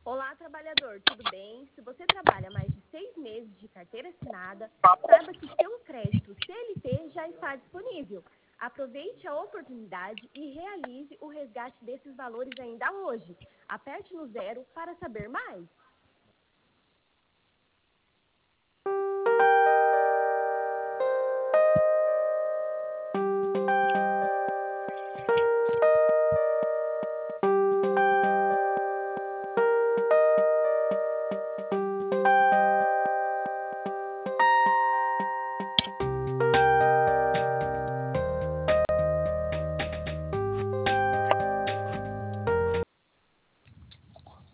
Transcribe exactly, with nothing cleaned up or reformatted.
Olá, trabalhador, tudo bem? Se você trabalha mais de seis meses de carteira assinada, saiba que seu crédito C L T já está disponível. Aproveite a oportunidade e realize o resgate desses valores ainda hoje. Aperte no zero para saber mais.